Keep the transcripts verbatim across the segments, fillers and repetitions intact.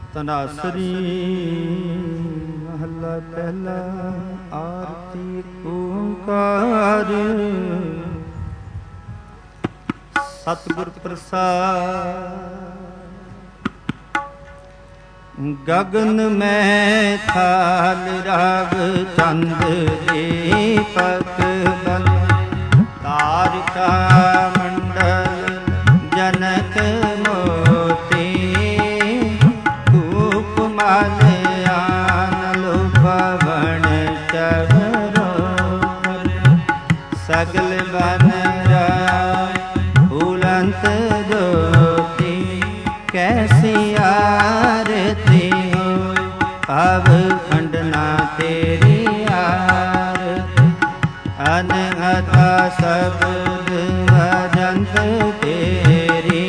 ਧਨਾਸਰੀ ਮਹੱਲਾ ਪਹਿਲਾ। ਆਰਤੀ ਓੰਕਾਰ ਸਤਿਗੁਰ ਪ੍ਰਸਾਦ। ਗਗਨ ਮੈਂ ਥਾਲ ਰਾਗ ਚੰਦ ਦੀਪਕ ਬਨ ਤਾਰਿਕਾ ਮੰਡਲ ਜਨਕ ਮੋਤੀ ਧੂਪ ਮਾਲਿਆਨ ਪਵਨ ਚਵਰੋ ਸਗਲ ਬਨ ਰਾਜ ਫੂਲੰਤ ਜੋਤੀ ਕੈਸੀ ਆਰਤੀ ਹੋਇ ਭਵ ਖੰਡਨਾ ਤੇਰੀ ਆਰਤੀ ਅਨਹਤਾ ਸ਼ਬਦ ਭਜੰਤ ਤੇਰੀ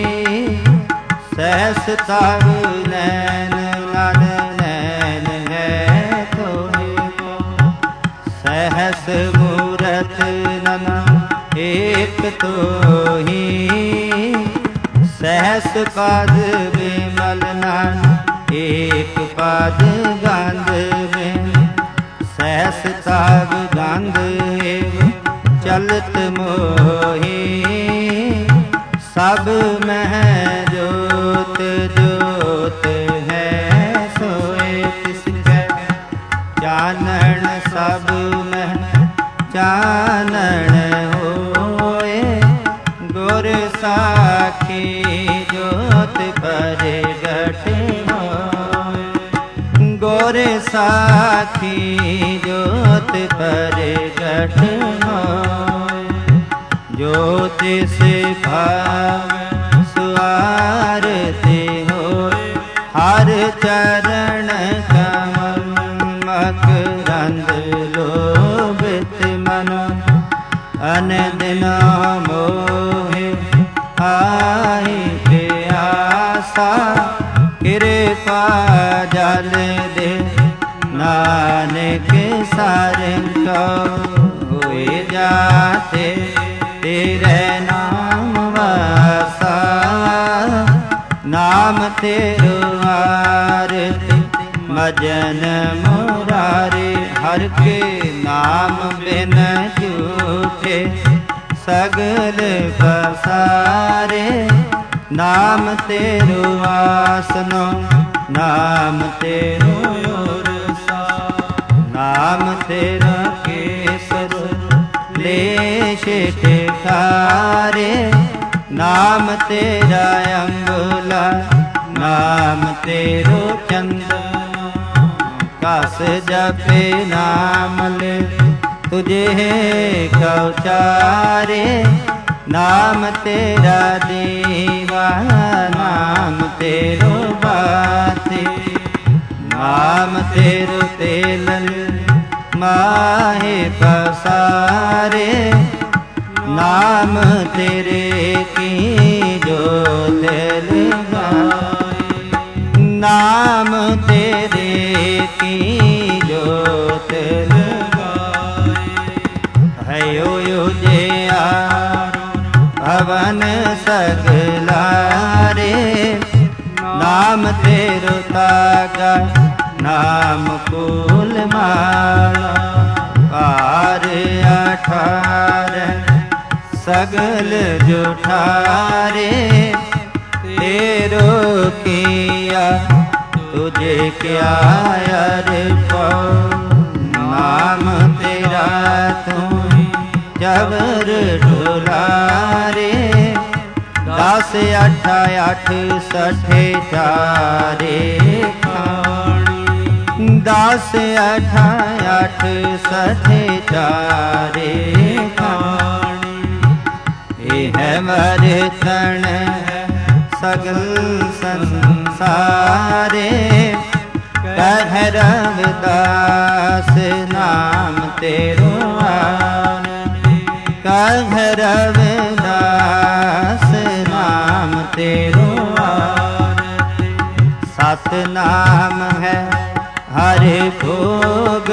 ਸਹਿਸ ਤਵ ਨੈਨ ਨਨ ਨੈਨ ਹੈ ਤੋਹਿ ਸਹਿਸ ਮੂਰਤ ਨਨ ਏਕ ਤੋਹੀ ਸਹਿਸ ਪਦ ਬਿਮਲ ਨਨ ਏਕ ਪਦ ਗੰਧ ਬਿਨ ਸਹਿਸ ਤਵ ਗੰਧ ਏਵ ਚਲਤ ਮੋਹੀ ਸਭ ਮਹਿ ਜੋਤ ਜੋਤ ਹੈ ਸੋਏ ਤਿਸ ਕੈ ਚਾਨਣ ਸਭ ਮਹਿ ਚਾਨਣ ਹੋਏ ਗੁਰ ਸਾਖੀ ਜੋਤ ਪ੍ਰਗਟ ਹੋਏ ਗੁਰ ਸਾਖੀ ਜੋਤ ਪ੍ਰਗਟ ਹੋਏ ਜੋ ਤਿਸ ਭਾਵ ਸੁਆਰਤੀ ਹੋਏ ਹਰ ਚਰਨ ਕਮਲ ਮਕਰੰਦ ਲੋਭਿਤ ਮਨ ਅਨੰਦਿਨ ਮੋਹਿ ਆਈ ਪਿਆਸਾ ਕਿਰਪਾ ਜਲ ਦੇ ਨਾਨਕ ਸਾਰਿੰ ਕੋ ਹੋਏ ਜਾਤੇ ਤੇਰੇ ਨਾਮ ਵਾਸਾ ਨਾਮ ਤੇਰੋ ਆਰਤੀ ਮਜਨ ਮੁਰਾਰੇ ਹਰ ਕੇ ਨਾਮ ਬਿਨ ਝੂਠੇ ਸਗਲ ਪਸਾਰੇ ਨਾਮ ਤੇਰੋ ਆਸਨੋ ਨਾਮ ਤੇਰੋ ਔਰਸਾ ਨਾਮ ਤੇਰਾ ਕੇਸਰ ਲੇਸ਼ ਟਿਕਾਰੇ ਨਾਮ ਤੇਰਾ ਅੰਬੁਲਾ ਨਾਮ ਤੇਰੋ ਚੰਦਨ ਕਸ ਜਪੇ ਨਾਮ ਲੈ ਤੁਝੇ ਕਉ ਚਾਰੇ ਨਾਮ ਤੇਰਾ ਦੇਵਾ ਨਾਮ ਤੇਰੋ ਬਾਤੇ ਨਾਮ ਤੇਰੋ ਤੇਲਨ ਮਾਹੇ ਪਸਾਰੇ ਨਾਮ ਤੇਰੇ ਕੀ ਜੋਤ ਲਗਾਏ ਨਾਮ ਤੇਰੇ ਕੀ ਜੋਤ ਲਗਾਏ ਹੈ ਓ ਜਿਆ ਭਵਨ ਸਗਲਾਰੇ ਨਾਮ ਤੇਰੋ ਤਾਗਾ ਨਾਮ ਫੂਲ ਮਾਲਾ ਪਾਰ ਅਠਾਰ ਸਗਲ ਜੁਠਾਰੇ ਤੇਰੋ ਕੀਆ ਤੁਝੇ ਕਿਆ ਅਰਪਉ ਨਾਮ ਤੇਰਾ ਤੂੰ ਜਬਰ ਢੁਲਾਰੇ ਦਸ ਅੱਠ ਅੱਠ ਸਠੇ ਚਾਰੇ ਖਾਣੀ ਦਸ ਅੱਠ ਅੱਠ ਸਠੇ ਚਾਰੇ ਖਾਣੀ ਇਹ ਹੈ ਵਰਤਣ ਸਗਲ ਸੰਸਾਰੇ ਕਹਿ ਰਵਿਦਾਸ ਨਾਮ ਤੇਰੋ ਆਨੰਦ ਕਹਿ ਰਵਿਦਾਸ ਨਾਮ ਤੇਰੋ ਆਨੰਦ ਸਤ ਨਾਮ ਹੈ ਹਰਿ ਭੋਗ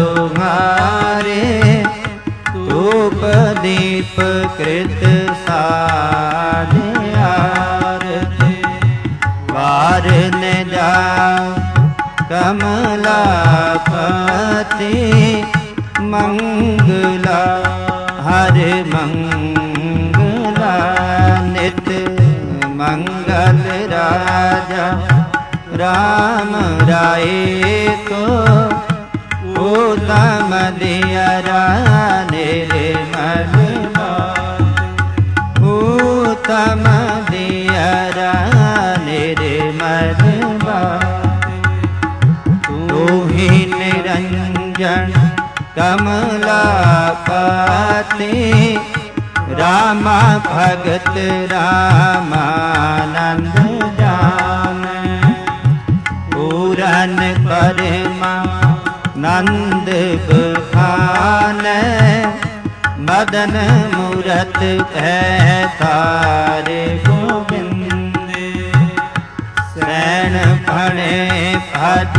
ਤੁਮਾਰੇ ਧੂਪ ਦੀਪ ਕ੍ਰਿਤ ਸਾਧ ਆਰਤੀ ਵਾਰ शरण जाओ कमलापति मंगला हर मंगला नित मंगल राजा राम राय को उत्तम दियरा निर्मल उत्तम दियरा निर्मल तू ही निरंजन कमलापति रामा भगत रामानंद जान पूरन परमा नंद बखान मदन मूरत है तारे गोविंद सैन फणे पद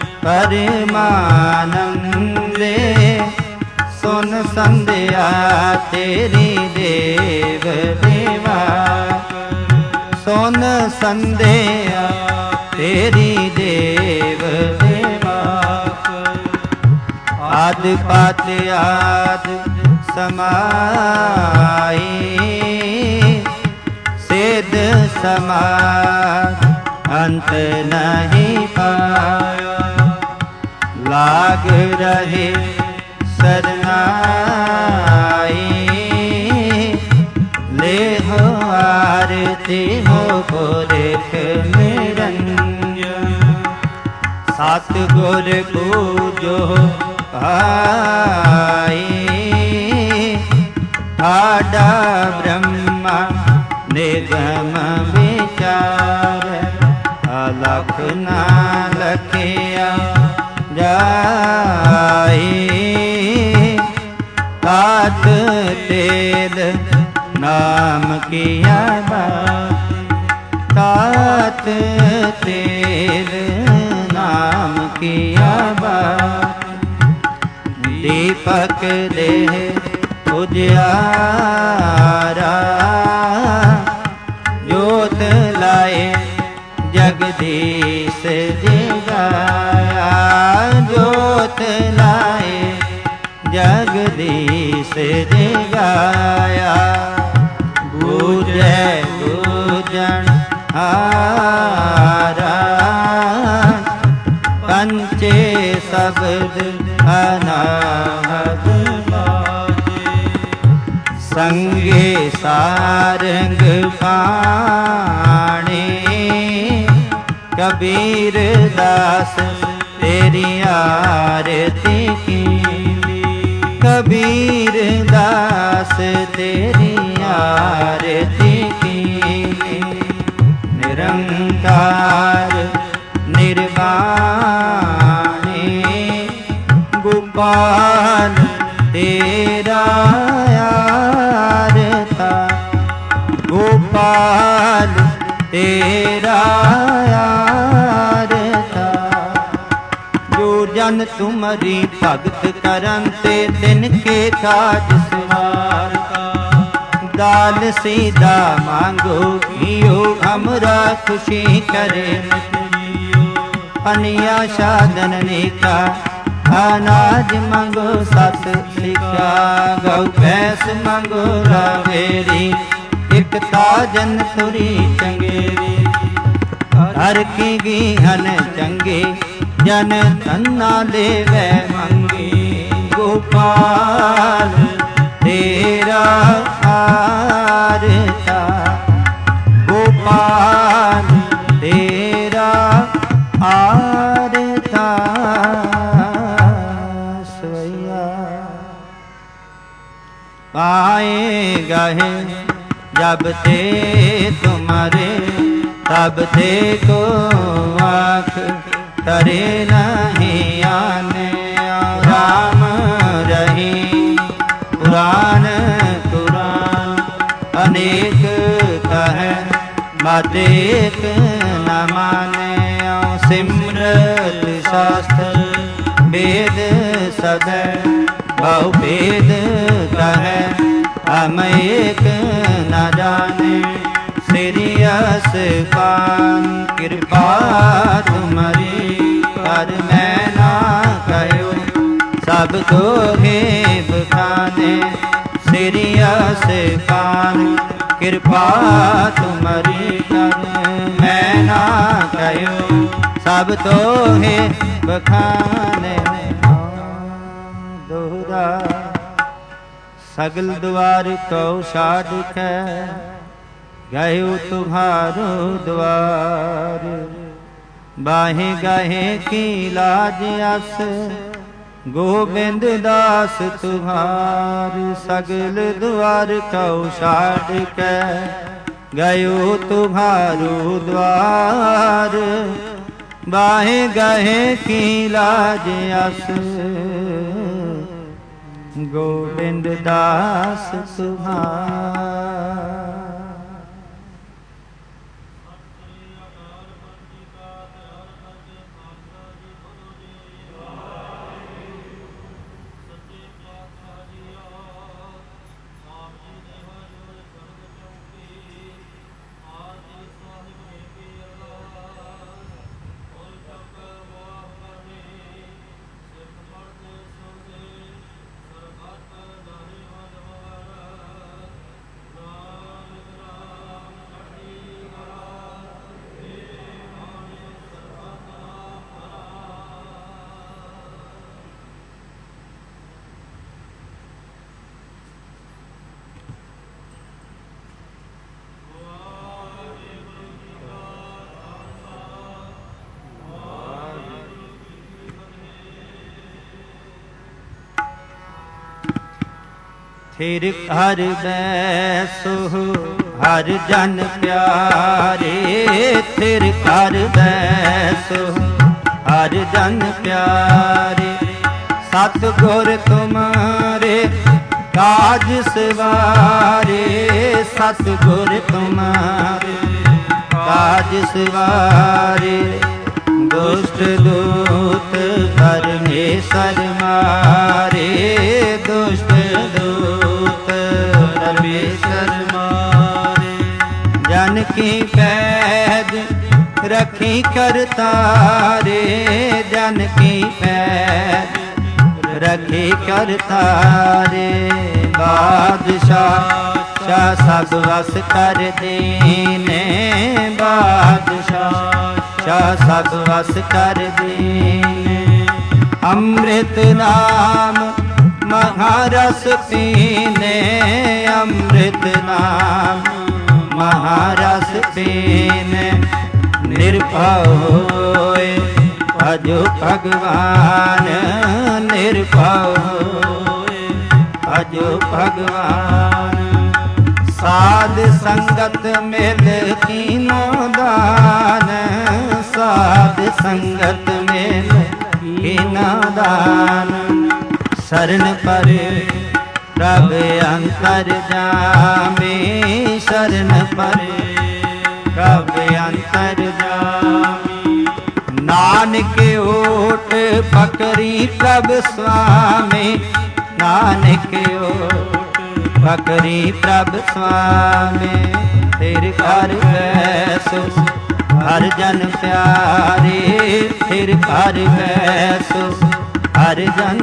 परमानंदे सुन संध्या तेरी देव देवा सुन संध्या तेरी देव देवा आद पात आद समाई सिद्ध समाज अंत नहीं पाया लाग रहे सरनाई ले हो आरती हो पुरख निरंजन सात गुर पूजो भाई आडा ब्रह्मा निगम विचार अलख ना लखिया जाई तात तेल नाम किया बात तात तेल नाम किया बात दीपक देह उजियारा जोत लाए जगदीश जगाया जोत लाए जगदीश जगाया बूझे बूझन हारा पंचे शब्द अनाहत संगे सारंग पाणी कबीर दास तेरी आरती की कबीर दास तेरी आरती की निरंकार निर्वाणी गोपाल तेरा आरता गोपाल तेरा आरता जो जन तुम्हारी भगत करन ते दिन के काज सवारता दाल सीधा मांगो हियो हमरा खुशी करे पनिया साधन नेका अनाज मांगो सत शिक्षा गौ भैंस मांगो रावेरी एक ताजन तुरी चंगेरी हर की गीहन चंगे जन तन्ना लेवे मंगे गोपाल तेरा आरता गोपाल तेरा आरता पाए गहे जब ते तुम्हारे तब ते को आँख करे नहीं आने राम रही पुराण कुरान अनेक कहे मत एक न माने सिमरत शास्त्र वेद सदै बहु वेद कहे हम एक न जाने तेरी असपान कृपा तुम्हारी पर मैं ना कहो सब तोहे बखाने तेरी असपान कृपा तुम्हारी पर मैं ना कहो सब तोहे बखाने दोहरा सगल द्वार को छाड़ के गयो तुम्हारो द्वार बाहे गाहे की लाज अस गोविंद दास तुम्हार सगल द्वार को छाड़ के गयो तुम्हारो द्वार बाहे गाहे की लाज अस गोविंद दास तुम्हार फिर हर बैसो हर जन प्यारे फिर हर बैसो हर जन प्यारे सतगुर तुम्हारे काज सवारे सतगुर तुम्हारे काज सवारे दुष्ट दूत परमेश्वर मारे दुष्ट दूत परमेश्वर मारे जन की पैद रखी करतारे जन की पैद रखी करतारे बादशाह शाह सब वस कर दीने बादशाह शाह सब वस कर दीने अमृत नाम महारस पीने अमृत नाम महारस पीने निर्भय होए भजो भगवान निर्भय होए भजो भगवान साध संगत मिल कीनो दान साध संगत मिल कीनो दान शरण पर प्रभ अंतर जामे शरण पर प्रभ अंतर जामे नानक ओट पकड़ी प्रभ स्वामी नानक ओट पकड़ी प्रभ स्वामी फिर घर बैसो हर जन प्यारे फिर घर बैसो हर जन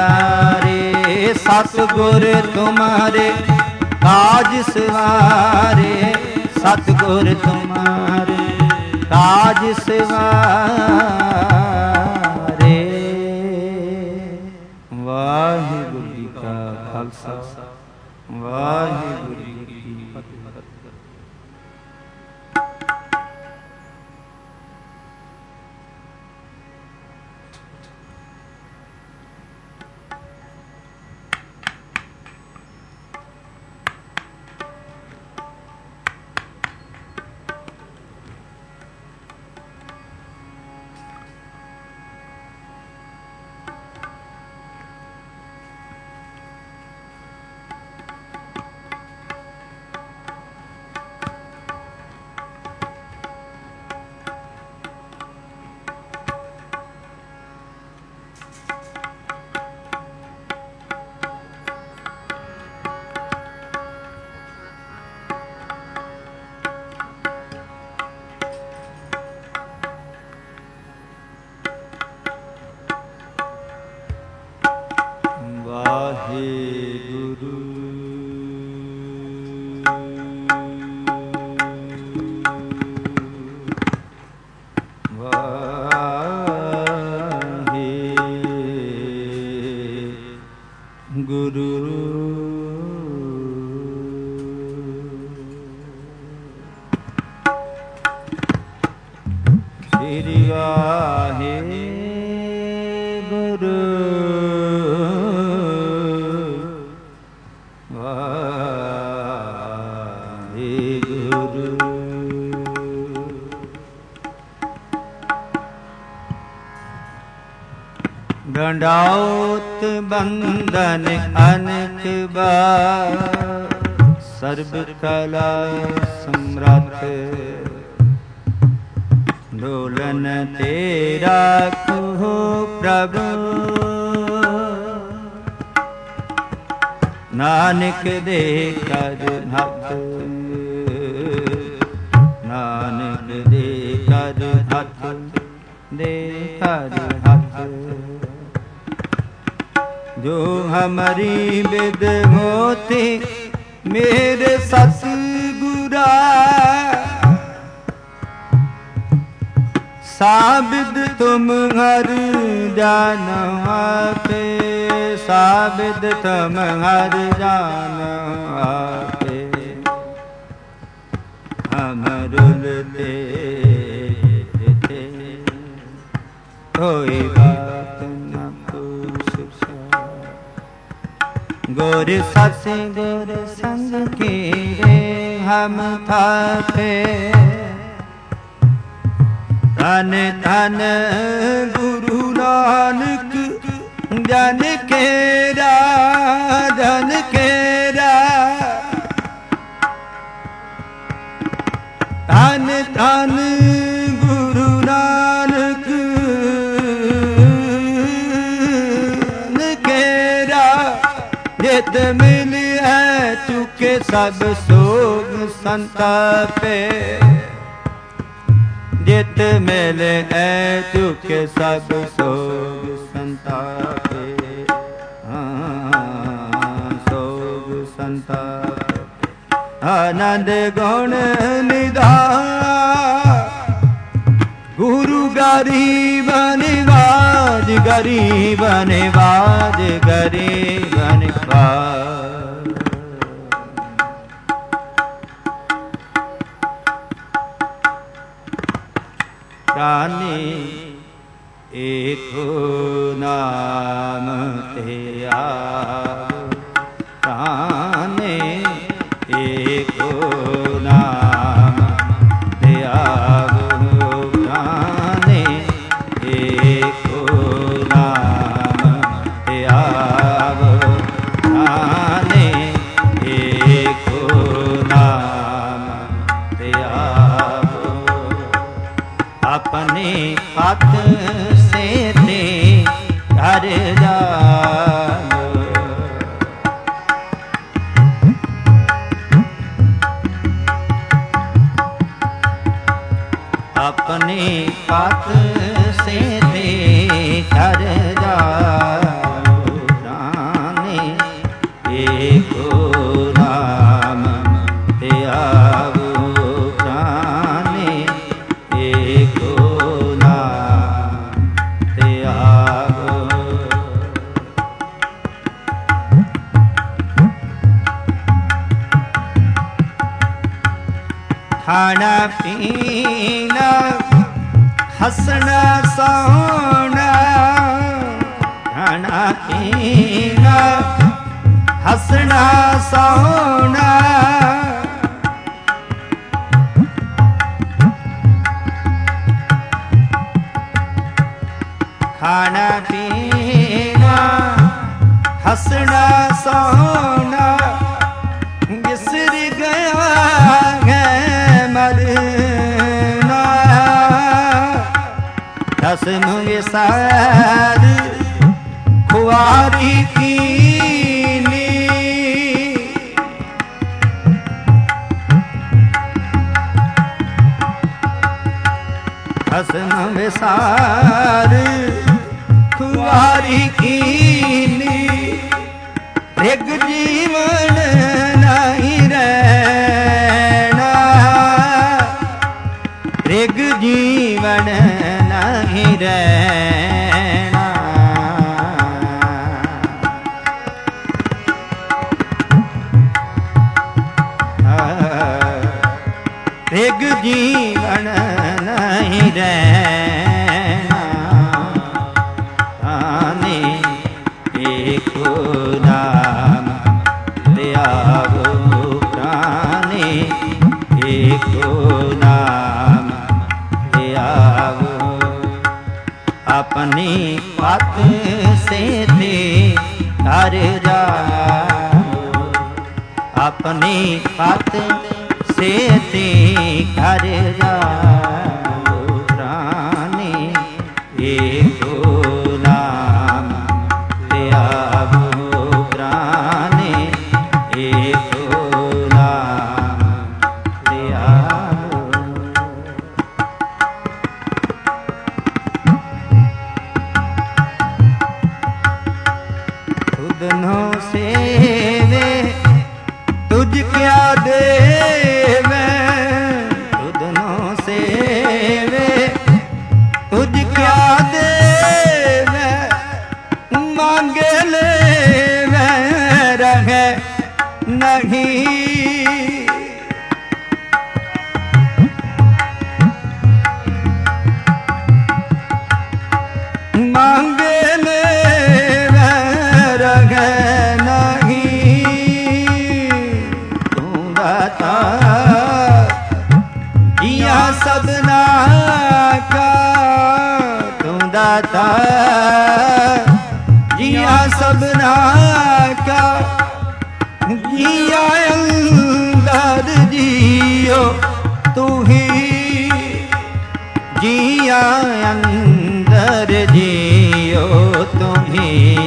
प्यारे सतगुर तुम्हारे काज सवारे सतगुर तुम्हारे काज सवारे वाहिगुरु जी का खालसा वाहिगुरु जी की फतेह। ਗੁਰੂ ਸ੍ਰੀ ਵਾਹਿਗੁਰੂ ਵਾਹਿਗੁਰੂ ਡੰਡਾਉਤ ਬੰਦਨ ਅਨਕ ਬਾਰ ਸਰਬ ਕਲਾ ਸਮਰੱਥ ਡੋਲਨ ਤੇਰਾ ਕੋ ਪ੍ਰਭੂ ਨਾਨਕ ਦੇ ਕਰ ਹੱਥ ਨਾਨਕ ਦੇ ਕਰ ਹੱਥ ਦੇ ਕਰ ਹੱਥ ਜੋ ਹਮਾਰੀ ਬਿਦ ਹੋਤੀ ਮੇਰੇ ਸਤਿਗੁਰਾ ਸਾਬਿਦ ਤੁਮ ਹਰ ਜਾਨੋ ਆਪੇ ਸਾਬਿਦ ਤੁਮ ਹਰ ਜਾਨੋ ਆਪੇ ਅਮਰੁਲ ਤੇ ਕੋਈ ਬਾਤ ਨ ਪੁੱਛ ਗੁਰ ਸਤਿ ਗੁਰ ਸੰਗ ਕੇ ਹਮ ਥਾਪੇ ਧਨ ਧਨ ਗੁਰੂ ਨਾਨਕ ਜਨ ਕੇਰਾ ਜਨ ਕੇਰਾ ਧਨ ਧਨ ਗੁਰੂ ਨਾਨਕ ਜਨ ਕੇਰਾ ਜਿਤ ਮਿਲਿਆ ਚੁਕੇ ਸਭ ਸੋਗ ਸੰਤਾਪੇ ਜਿਤ ਮਿਲੇ ਐ ਚੁਕੇ ਸਭ ਸੋਗ ਸੰਤਾਪੇ ਹਾਂ ਸੋਗ ਸੰਤਾਪੇ ਆਨੰਦ ਗੁਣ ਨਿਧਾਨ ਗੁਰੂ ਗਰੀਬ ਨਿਵਾਜ ਗਰੀਬ ਨਿਵਾਜ ਗਰੀਬ ਨਿਵਾਜ ਪ੍ਰਾਨੀ ਏਕੋ ਨਾਮ ਤੇ ਆਵੋ ਪ੍ਰਾਨੇ ਏਕੋ ਨਾਮ ਤੇ ਆਵੋ ਪ੍ਰਾਨੇ ਏਕੋ ਨਾਮ ਤੇ ਆਵੋ ਪ੍ਰਾਨੇ ਏਕੋ ਨਾਮ ਤੇ ਆਵੋ ਆਪਣੇ ਹੱਥ ਸੇ ਤੇ ਧਰ ਜਾਓ ਆਪਣੇ ਹੱਥ ਸੇ ਤੇ ਧਰ ਜਾਓ ਪ੍ਰਾਨੇ ਏਕੋ ਨਾਮ ਤੇ ਆਵੋ ਪ੍ਰਾਨੇ ਏਕੋ ਨਾਮ ਤੇ ਆਵੋ ਖਾਣਾ ਪੀਣਾ ਹੱਸਣਾ ਸੋਣਾ ਖਾਣਾ ਪੀਣਾ ਹੱਸਣਾ ਸੋਣਾ ਖਾਣਾ ਪੀਣਾ ਹੱਸਣਾ ਸੋਣਾ ਵਿਸਰ ਗਿਆ ਹੈ ਮਰਨਾ ਰਸਮ ਵਿਸਾਰ ਖੁਆਰੀ ਕੀਨੀ ਰਸਮ ਵਿਸਾਰ ਖੁਆਰੀ ਕੀਨੀ ਰਿਗ ਜੀਵਨ ਨਹੀਂ ਰਹਿਣਾ मृग जीवन नहीं रहना। मृग जीवन नहीं रहना। आने एक नाम ले आवो प्राणे, एक नाम ले आवो। अपनी पत से दे कर जाओ, अपनी पत से ते कर जाओ प्राणे। एक नाम ले आवो प्राणे, एक नाम ले आवो। तुधनो सेवे तुझ क्या देवे, तुधनो सेवे तुझ क्या देवे। मांगे लेवे रहे नहीं, मांगे लेवे रहे नहीं। तू दाता जिया सबना का, तू दाता जिया सबना का। जिया अंदर जियो तू ही, जिया अंदर जियो तू ही।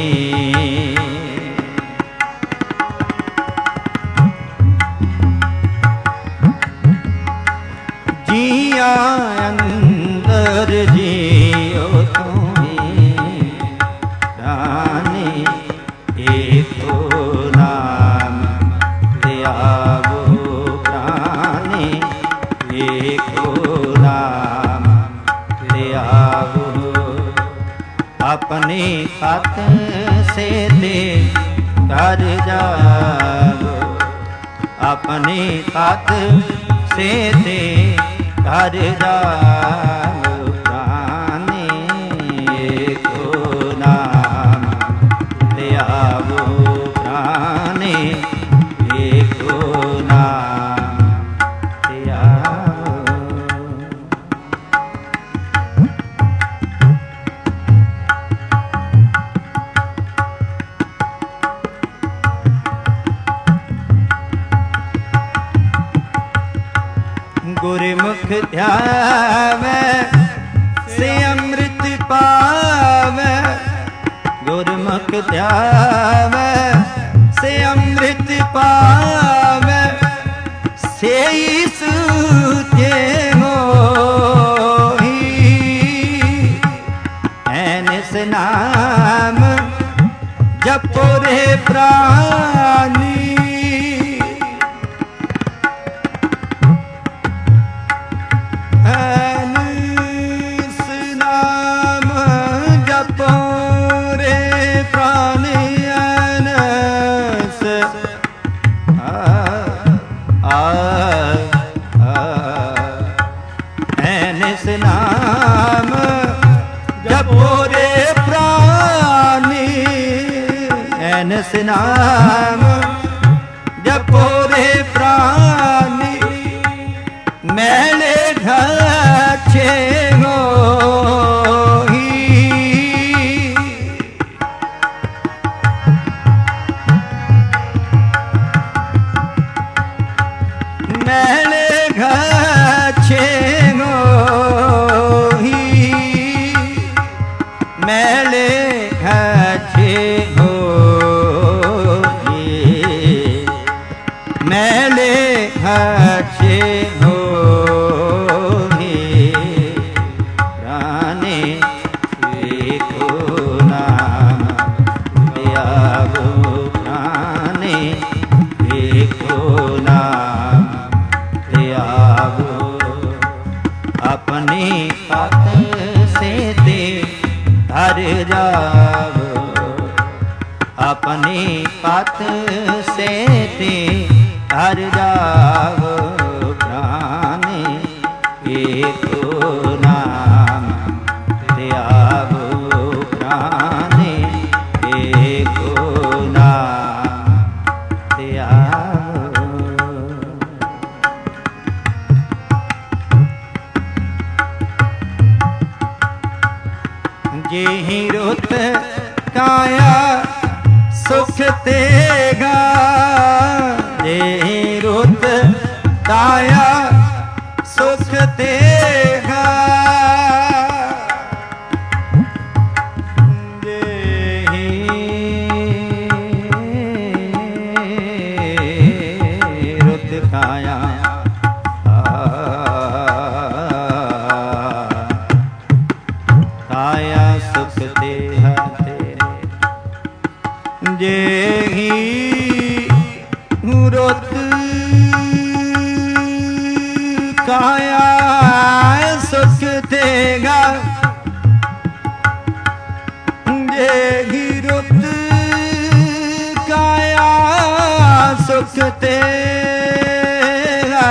जिया अंदर जियो तुम्हें रानी। एक नाम ले आवो प्राणी, एक नाम ले आवो। अपनी पत से दे कर जाओ, अपनी पत से दे कर जाओ प्राणी। एक नाम ले आवो प्राणी, एक नाम ले आवो। गुरमुख ध्यावे से अमृत पावे, गुरमुख ध्यावे से अमृत पावे। से सूते मोही ऐनिस नाम जपो रे प्राणी। नाम जपो रे प्राणी, ऐनस नाम जपो रे प्राणी। मैंने ढाचे होही, मैंने ढाचे मैले घाचे हो, मैले घाचे हो प्राणे। एक नाम ले आवो प्राणे, एक नाम ले आवो। जाव अपनी पत से ते हर जाव प्राणी एको नाम त्याव प्राणी एको नाम त्याव। जेहि रुत काया सुख तेगा जेहि रुत काया सुख तेगा जेहि रुत काया काया सुख देहा तेरे जेहि रुत काया सुख देगा जेहि रुत काया सुख तेगा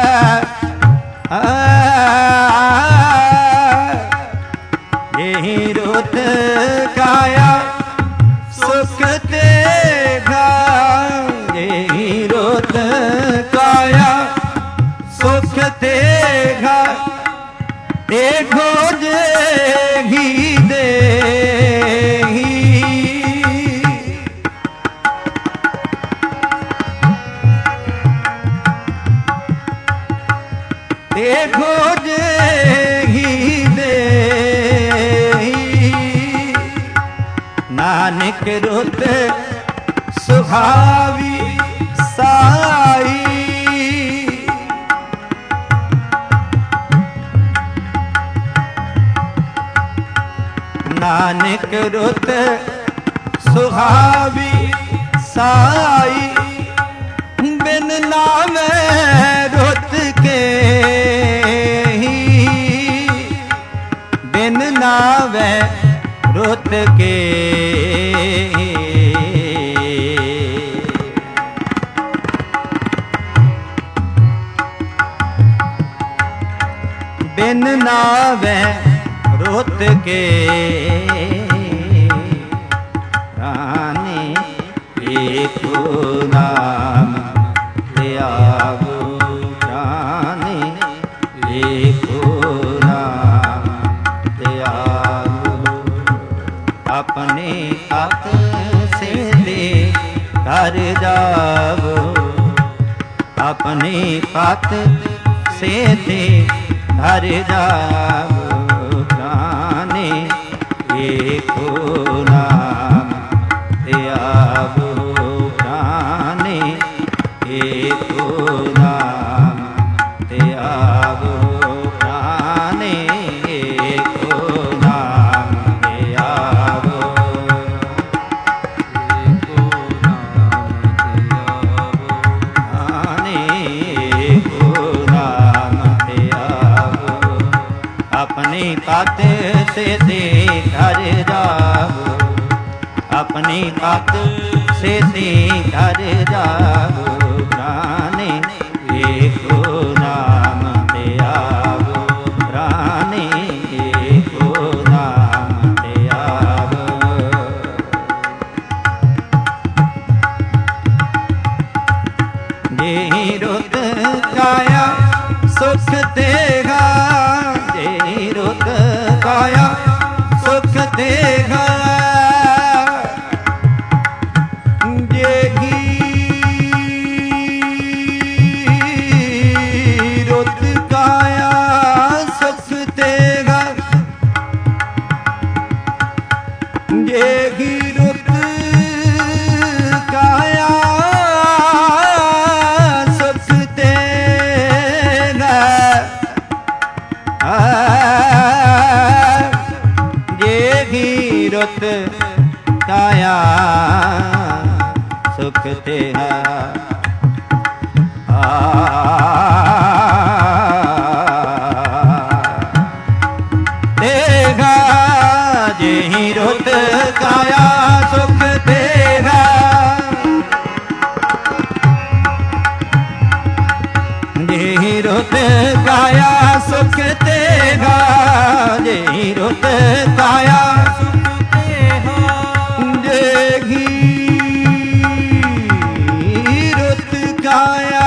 जेहि रुत काया सुख तेगा जेहि रुत काया सुख तेगा देखो जेहि देहि देखो जेहि नानक रुत सुहावी साई नानक रुत सुहावी साई बिन नामे रुत के बिन नावे रुत के बिन नावे रुत के रानी एको नाम त्याव रानी एको नाम त्याव अपने हक से दे कर जावो अपने पत से दे घर जावो प्राणी एको नाम त्यावो प्राणी एको नाम त्यावो प्राणी एको नाम त्यावो एको नाम त्यावो प्राणी एको नाम त्यावो अपनी पत से दे घर जावो अपनी पत से दे घर जावो प्राणी एको नाम त्यावो प्राणी एको नाम त्यावो जेहि रुत काया सुख देगा जेहि रुत काया सुख देगा जेहि रुत काया सुख देगा जेहि रुत काया सुख देगा जेहि रुत काया सुख तेहा देगा जे जेहि रुत काया सुख तेगा जेहि रुत काया सुख तेगा जेहि रुत काया सुख तेगा जेहि रुत काया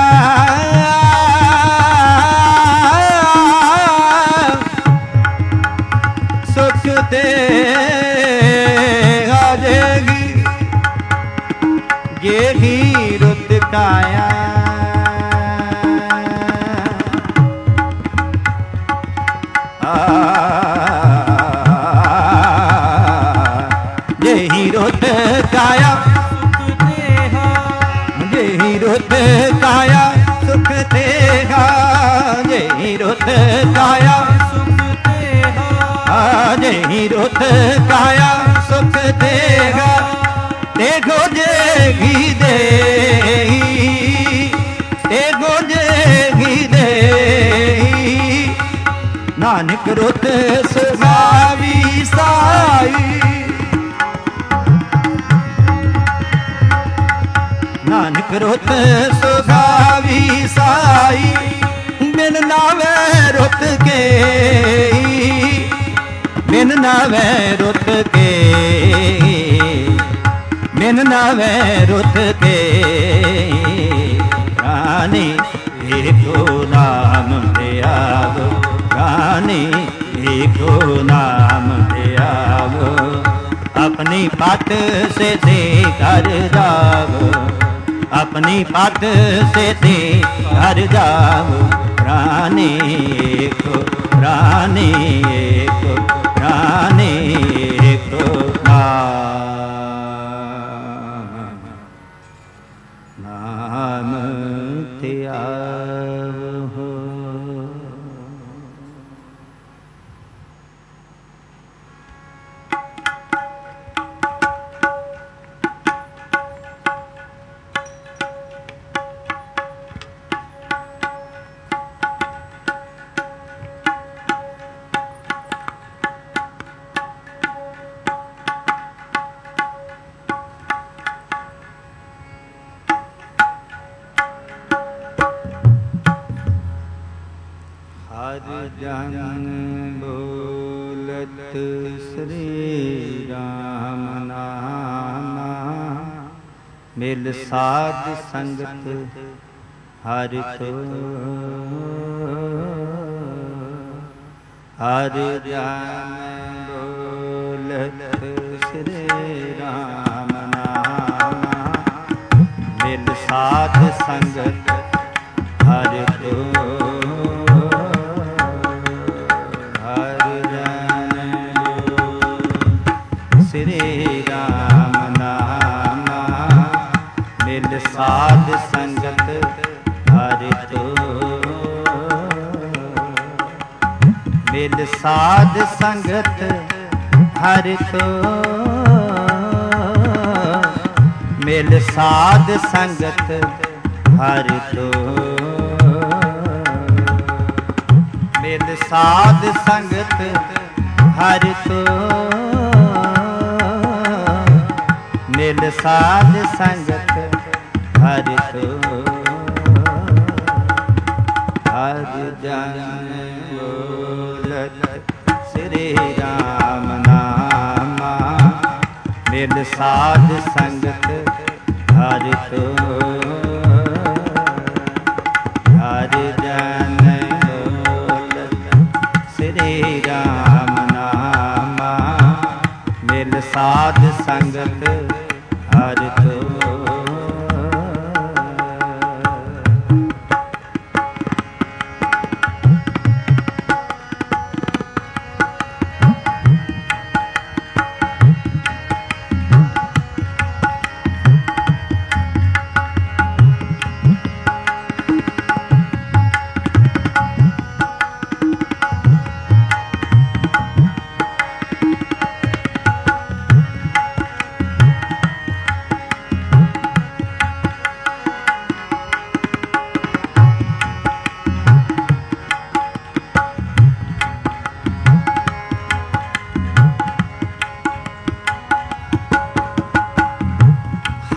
सुख तेगा जेहि जेहि रुत काया जेहि रुत काया जेहि रुत काया सुख तेगा जेहि रुत काया जेहि रुत काया सुख तेगा देखो जेहि देहि देखो जेहि देहि नानक रुत सुहावी साई नानक रुत सुहावी साई बिन नावे रुत के बिन नावे रुत के बिन नावे रुत के रानी एको नाम त्यागो रानी एको नाम त्यागो अपनी पट से ते कर जागो अपनी पट से ते कर जागो रानी एको रानी एको रानी एको नाम नाम त्यागो जन बोलत श्री राम नामा मिल साध संगत हरि तो हरि जन बोलत श्री राम नामा मिल साध संगत हरि तो श्री राम नामा मिल साध संगत हरि तो मिल साध संगत हरि तो मिल साध संगत हरि तो मिल साध संगत हरि तो मिल साध संगत हरि तो हरि जन बोलत श्री राम नामा मिल साध संगत हरि तो हरि जन बोलत श्री राम नामा मिल साध संगत हरि तो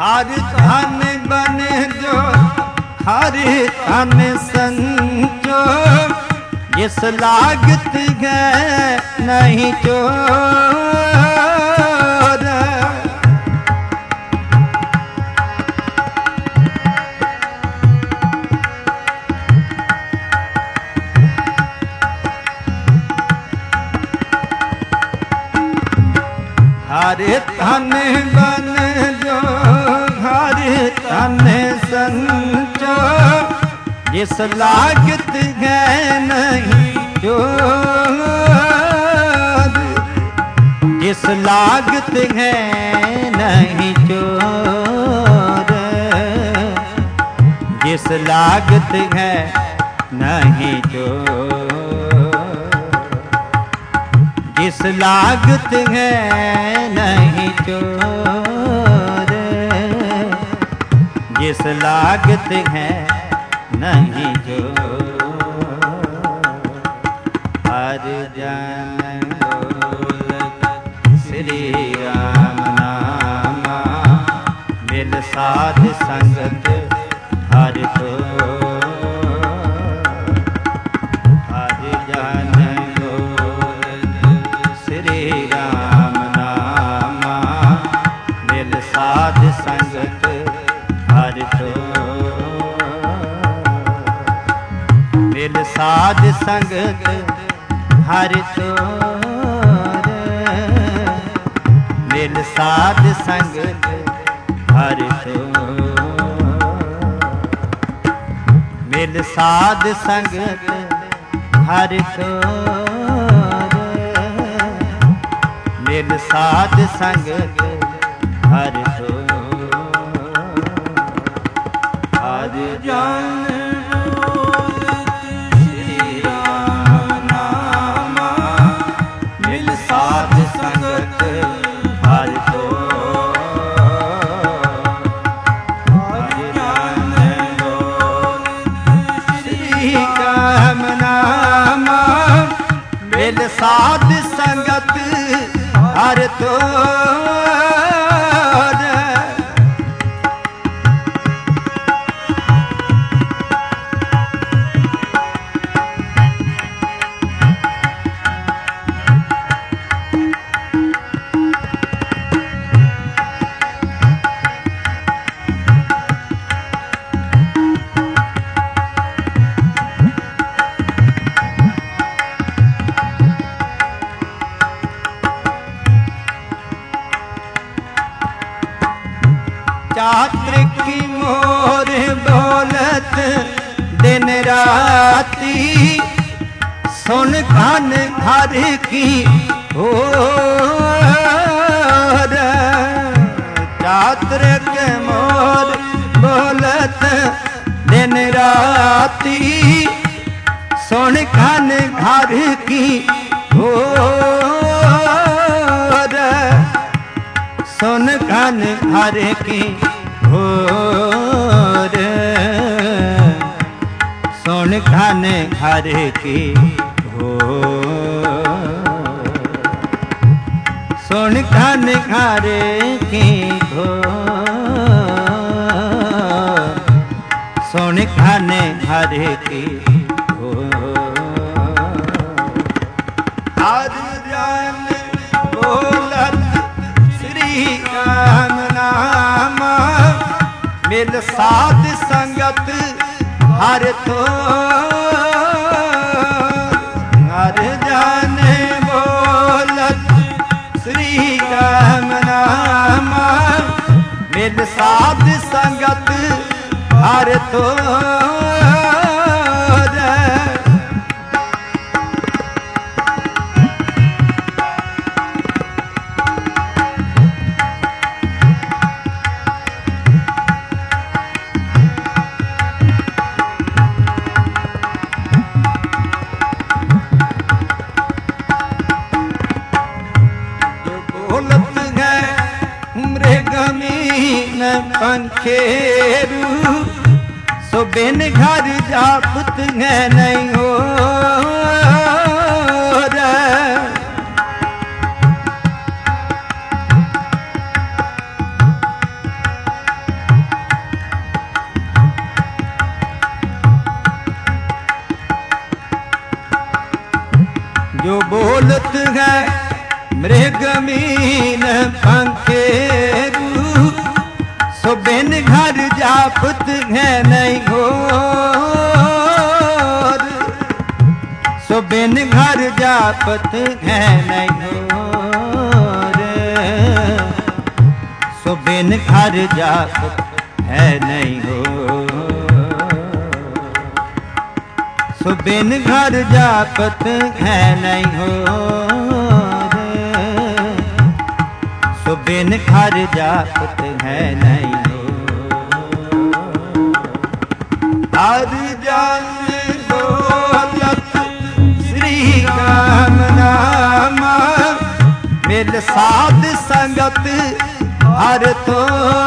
हर धन बन जो हर धन संजो जिस लागत है नहीं चोर। हर धन बन जो हर धन संजो जिस लागत है नहीं चोर। जिस लागत है नहीं चोर। जिस लागत है नहीं चोर। जिस लागत है नहीं चोर। जिस लागत है नहीं चोर। हर जन बोलत श्री राम नामा मिल साध संगत हर तो। हर जन साध संगत हर तो। मिल साध संगत हर तो। मिल साध संगत हर तो। मिल साध संगत हर तो। मिल साध संगत हर तो। हर जन श्री राम नामा मिल साध संगत हर तो। हर जन श्री राम नामा मिल साध संगत हर तो। चात्र की मोर बोलत दिन राती सुन घन घर की ओर। चात्र के मोर बोलत दिन राती सुन घन घर की ओर। सुन घन घर की घोर। सुन घन घर की घोर। सुन घन घर की घोर। सुन घन घर की घोर। हर जन बोलत श्री राम नामा मिल साध संगत हर तो। हर जन बोलत श्री राम नामा मिल साध संगत हर तो। पंखेरू सो बिन घर जापत है नहीं हो। मृगमीन पंखेरु सो बिन घर जापत है नहीं घोर, सो बिन घर जापत है नहीं घोर, सो बिन घर जापत है नहीं घोर, सो बिन घर जापत है नहीं घोर, सो बिन घर जापत है नहीं हो। हर जन दौलत श्री राम नाम मिल साध संगत हर तो,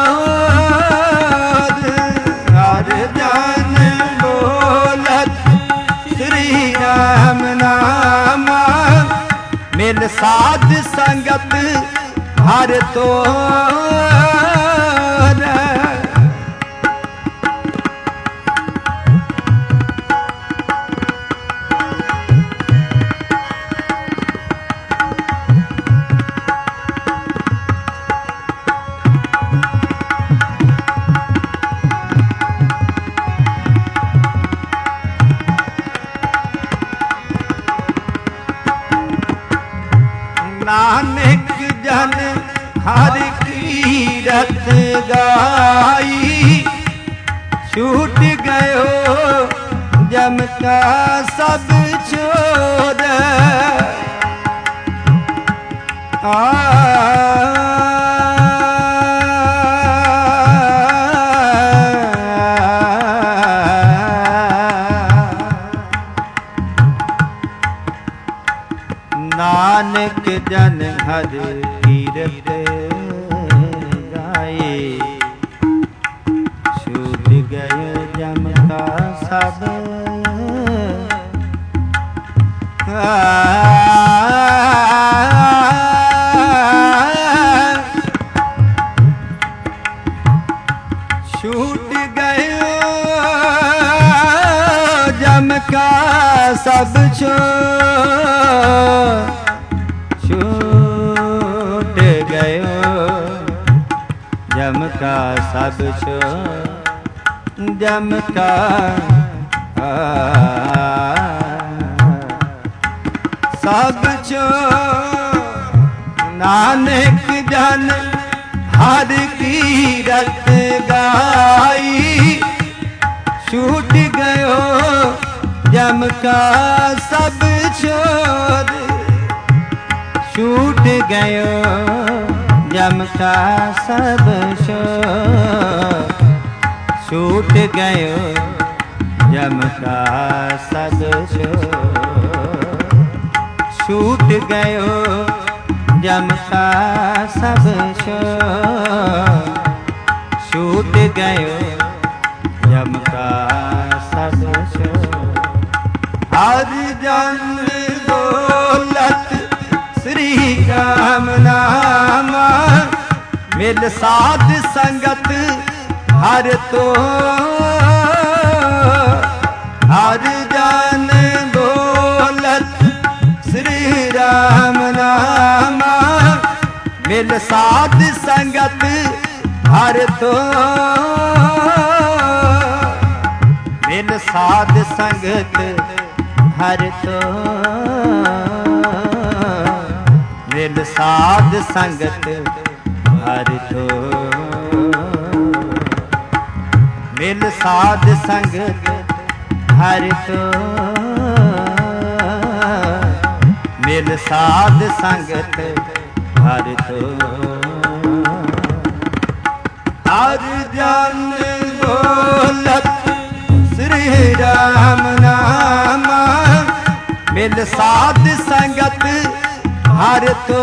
हर जन दौलत श्री राम नाम मिल साध संगत हर तो नानक जन हर कीरत गाई, छूट गयो जम का सब छोर, आ नानक जन हर कीरत गाए, छूट गए जम का सब छूट गए जम का सब छोर, छूट गयो जम का सब छोर, जम का सब छोर। नानक जन हर कीरत गाई, छूट गयो जम का सब छोर, छूट गयो जम का सब छोर, छूट गयो जम का सब छोर, छूट गयो जम का सब छोर, छूट गयो जम का सब छोर। हर जन दौलत श्री राम नाम मिल साध संगत हर तो, हर जन दौलत श्री राम नाम मिल साध संगत हर तो, मिल साध संगत हर तो, मिल साध संगत हर तो, मिल साध संगत हर तो, मिल साध संगत हर तो। हर जन दौलत श्री राम नाम मिल साध संगत हर तो,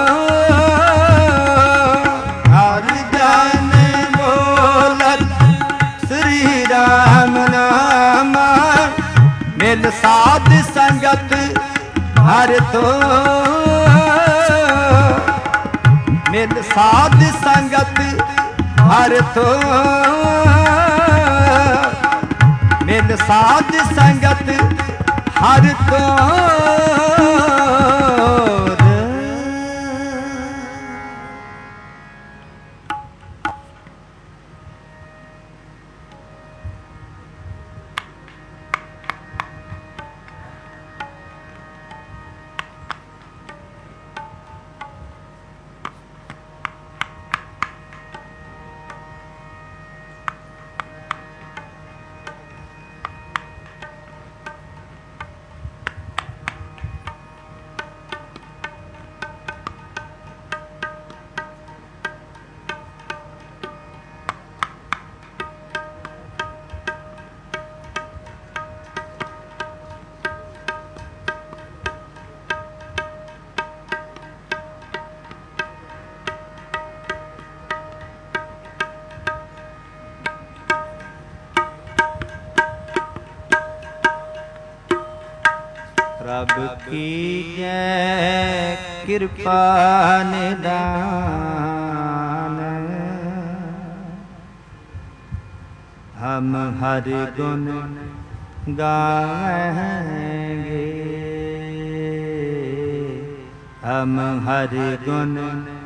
हर जन दौलत श्री राम नाम मिल साध संगत हर तो, मिल साध संगत हर तो, मिल साध संगत हर तो। प्रभ कीजै कृपा निदान। हम हरि गुण गाएंगे, हम हरि गुण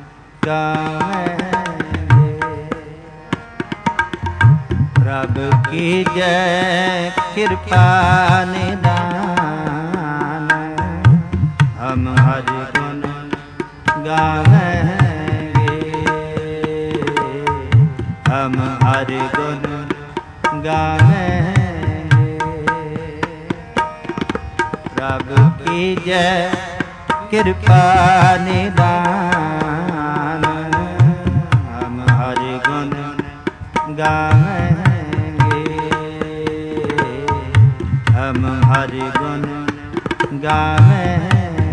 गाएंगे। प्रभ कीजै कृपा निदान। हम हरि गुण गाएंगे, हम हरि गुण गाएंगे। प्रभ कीजै कृपा निदान। हम हरि गुण गाएंगे, हम हरि गुण गाएंगे।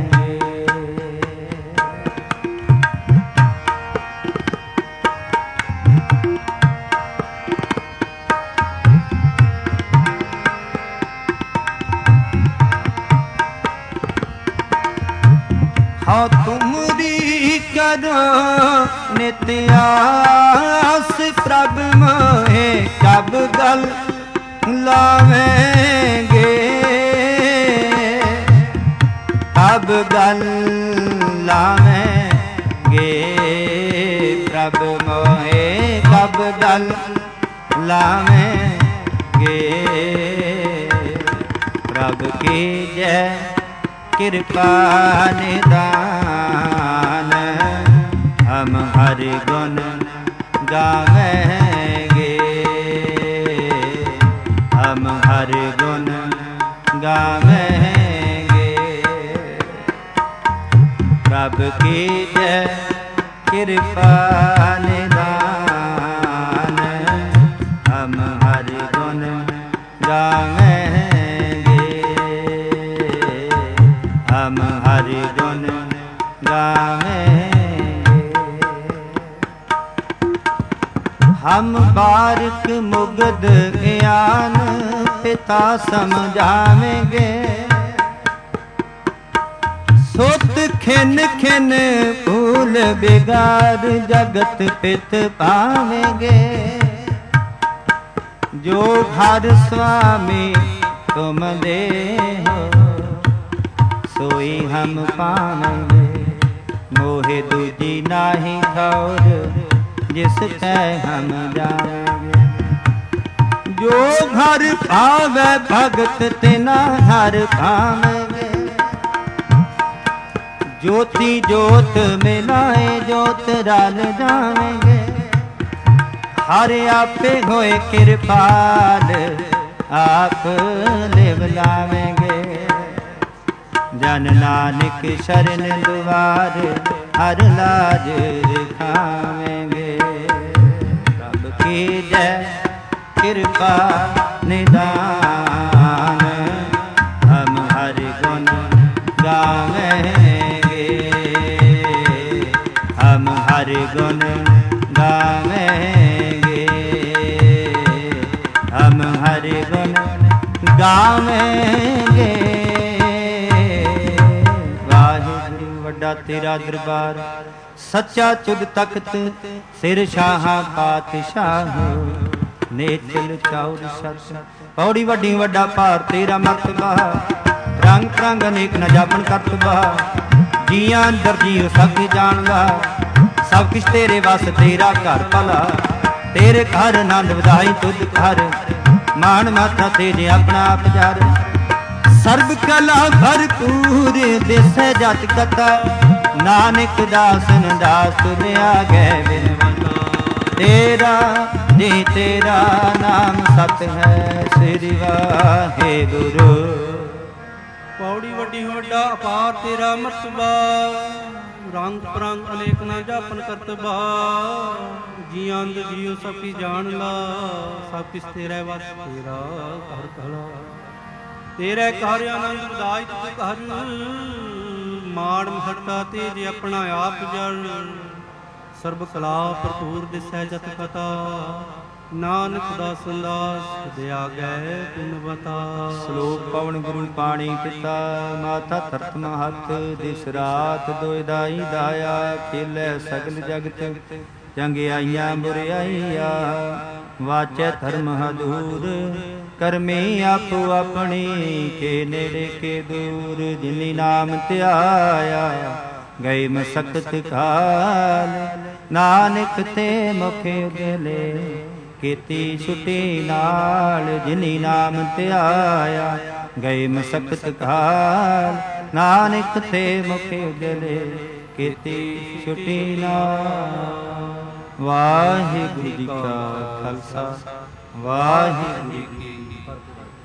हाँ तुमरी करो नित्य आस, प्रभ मोहे कब गल लावेंगे, कब गल लावेंगे। प्रभ मोहे कब गल लावेंगे। प्रभ कीजै कृपा निदान। हम हरि गुण गाएंगे, हम हरि गुण गाएंगे। प्रभ कीजै कृपा निदान। हम हरि गुण गाएंगे, हम हरि गुण गाएंगे। हम बारिक मुग्ध ज्ञान पिता समझावेंगे। सुत खिन खिन फूल बिगाड़ जगत पित पावेंगे। जो घर स्वामी तुम दे हो, सोई हम पावेंगे। मोहे दूजी नाही ठौर, जिस तै हम जाएंगे। जो घर पावे भगत तिना हर पावेंगे। ज्योति जोत मिलाए जोत रल जावेंगे। हर आपे होए कृपाल, आप लिव लावेंगे। जन नानक शरण दुआर, हर लाज दिखावेंगे। प्रभ कीजै कृपा निदान। हम हरि गुण गावेंगे, हम हरि गुण गावेंगे। हम हरि गुण गावेंगे। ਵੱਡਾ ਤੇਰਾ ਦਰਬਾਰ, ਸੱਚਾ ਚੁਗ ਤਖਤ, ਸਿਰ ਸ਼ਾਹਾਂ ਪਾਤਸ਼ਾਹ। ਨੇਚਲ ਚੌਰ ਸਤ ਪੌੜੀ ਵੱਡੀ ਵੱਡਾ ਭਾਰ ਤੇਰਾ ਮਰਤਬਾ। ਰੰਗ ਪ੍ਰੰਗ ਅਨੇਕ ਨ ਜਾਪਨ ਕਰਤਬਾ। ਜੀਆਂ ਅੰਦਰ ਜੀਉ ਸਭ ਜਾਣਦਾ। ਸਭ ਕਿਛ ਤੇਰੇ ਵਸ ਤੇਰਾ ਘਰ ਭਲਾ। ਤੇਰੇ ਘਰ ਆਨੰਦ ਵਧਾਈ ਤੁਧ ਘਰ। ਮਾਣ ਮਾਤਾ ਤੇਜ ਆਪਣਾ ਆਪ ਜਰ। ਸਰਬ ਕਲਾ ਭਰਪੂਰ ਦਿਸੈ ਜਤ ਕਥਾ। ਨਾਨਕ ਦਾਸਨ ਦਾਸ ਤੁਲਿਆ ਗਏ ਬਿਨਵੰਤਾ। ਤੇਰਾ ਜੀ ਤੇਰਾ ਨਾਮ ਸਤ ਹੈ, ਸ੍ਰੀ ਵਾਹਿਗੁਰੂ। ਪੌੜੀ ਵੱਡੀ ਵੱਡਾ ਅਪਾਰ ਤੇਰਾ ਮਰਤਬਾ। ਰੰਗ ਪ੍ਰੰਗ ਅਨੇਕ ਨਾ ਜਾਪਨ ਕਰਤਬਾ। ਜੀਆਂ ਅੰਦ ਜੀਉ ਸਭ ਕੀ ਜਾਣ ਲਾ। ਸਭ ਕਿਸ ਤੇਰਾ ਵਸ ਤੇਰਾ ਘਰ ਭਲਾ। ਤੇਰੇ ਘਰ ਆਨੰਦ ਵਧਾਈ ਤੁਧ ਘਰ। ਮਾਣ ਮਹੱਤਾ ਤੇਜ ਆਪਣਾ ਆਪ ਜਲ। ਸਰਬ ਕਲਾ ਭਰਪੂਰ ਦਿਸੈ ਜਤ ਕਥਾ। ਨਾਨਕ ਦਾਸ ਸੰਦਾਸ ਦਿਆ ਗਏ ਗੁਣ ਬਤਾ। ਸ਼ਲੋਕ ਪਵਨ ਗੁਰੂ ਪਾਣੀ ਪਿਤਾ ਮਾਤਾ ਧਰਤ ਮਹੱਤ ਦਿਸ ਰਾਤ ਦੋਇ ਦਾਈ ਦਾਇਆ ਖੇਲੇ ਸਗਲ ਜਗਤ ਚੰਗਿਆਈਆਂ ਬੁਰਿਆਈਆਂ ਵਾਚੈ ਧਰਮ ਹਦੂਰ ਕਰਮੀ ਆਪੋ ਆਪਣੀ ਕੇ ਨੇੜੇ ਕੇ ਦੂਰ ਜਿਨੀ ਨਾਮ ਧਿਆਇਆ ਗਏ ਮਸਕਤ ਕਾਲ ਨਾਨਕ ਤੇ ਮੁਖ ਉਜਲੇ ਕੀਤੀ ਛੁਟੀ ਨਾਲ ਜਿਨੀ ਨਾਮ ਧਿਆਇਆ ਗਏ ਮਸਕਤ ਕਾਲ ਨਾਨਕ ਤੇ ਮੁਖ ਉਜਲੇ ਕੀਤੀ ਛੁਟੀ ਨਾਲ। ਵਾਹਿਗੁਰੂ ਜੀ ਕਾ ਖਾਲਸਾ ਵਾਹਿਗੁਰੂ ਜੀ ਕੀ